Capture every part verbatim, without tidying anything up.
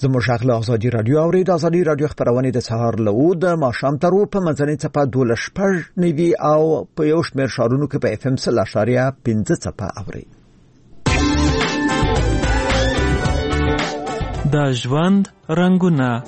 زموږ غږ له ازادي رادیو اورید. ازادي رادیو خبرونه د سهار له او د ماښام تر په منځنۍ څپه دوه شپږ نوي او په یو شمېر ښارونو کې په اف ام سل اشاریه پنځه څپه اوري. د ژوند رنگونه.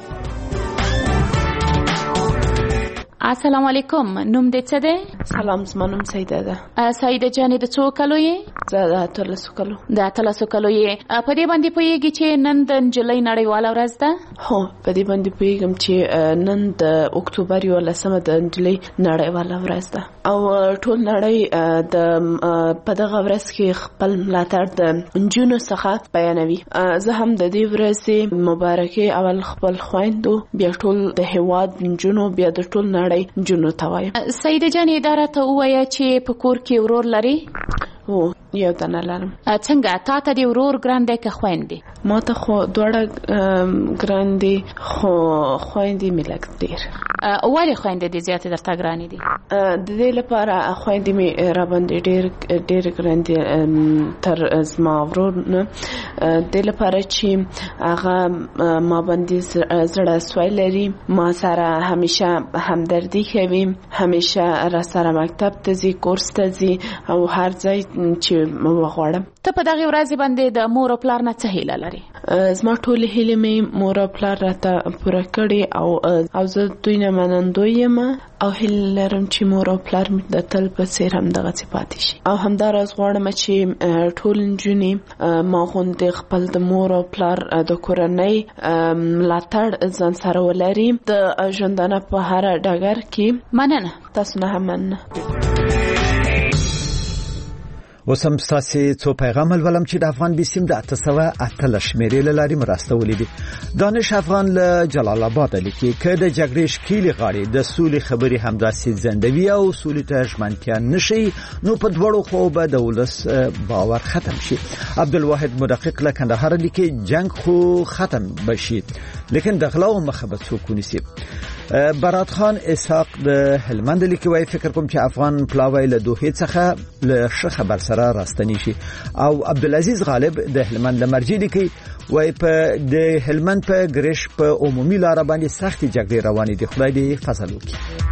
السلام علیکم. نوم دې څه دی؟ سلام، زما نوم سیده ده. سیده جانې د څو کلو یې؟ زه د اتلسو کلو. د اتلسو کلو یې. په دې باندې پوهېږي چې نن د نجلۍ نړیواله ورځ ده؟ هو، په دې باندې پوهېږم چې نن د اکتوبر یولسمه د نجلۍ نړیواله ورځ ده او ټول نړۍ د په دغه ورځ کې خپل ملاتړ د نجونو څخه بیانوي. زه هم د دې ورځې مبارکي اول خپل خویندو، بیا ټول د هیواد نجونو، بیا د ټول نړۍ نجونو ته وایم. سیده جانې دا راته ووایه چې په کور کې ورور لري؟ هو، یو دانه لرم. څنګه تا ته د ورور ګران دی که خویندې؟ ما ته خو دواړه ګران دي، خو خویندې مې لږ ډېر. ولې خویندې دې زیاتې درته ګرانې دي؟ د دې لپاره خویندې مې راباندې ډېر ډېر ګران دي تر زما ورور نه. د دې لپاره چې هغه ما باندې زړه سوی لري، ما سره همیشه همدردي کوي، همیشه را سره مکتب ته ځي، کورس ته ځي او هر ځای چې وغواړم. ته په دغه ورځ باندې د مور او پلار نه څه هیله لري؟ زما ټول هیلې مې مور او پلار راته پوره کړي او او زه دوی نه منندوی یم او هیله لرم چې مور او پلار مې د تل په څیر همدغسې پاتې شي. او همداراز غواړم چې ټول نجونې ما غوندې خپل د مور او پلار د کورنۍ ملاتړ ځان سره ولري د ژوندانه په هر ډګر کې. مننه. تاسو نه هم مننه. اوس هم ستاسې څو پیغام ولولم چې د افغان بیسیم د اته سوه اتلس شمېرې له لارې مرسته ولیدي. دانش افغان له جلال آباد لیکي که د جګړې ښکېلې غاړې د سولې خبرې همداسې ځنډوي او سولې ته ژمنتیا نشي، نو په دواړو خواو به د ولس باور ختم شي. عبدالواحد مدقق له کندهار لیکي جنگ خو ختم بشي، لیکن د غلاو مخه به څوک ونیسي. برات خان اسحاق د هلمند لیکي وایي فکر کوم چې افغان پلاوی له دوحې څخه له ښه خبر سره راستنی شي. او عبدالعزیز غالب د هلمند لمرجی لیکي وایي په د هلمند په ګریش په عمومي لار باندې سختي جګړې روانې دي، خدای دې فضل وکړي.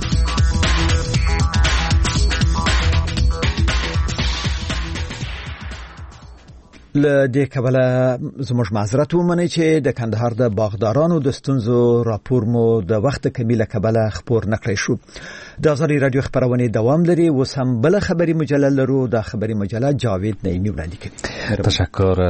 له دې کبله زموږ معذرت ومنئ چې د کندهار د باغدارانو د ستونزو راپور مو د وخت کمی له کبله خپور نکړی شو. د ازادي رادیو خبرونه دوام لري. اوس هم بل خبري مجله لرو. د خبري مجله جاوید نعیمی وړاندې کوي. تشکر.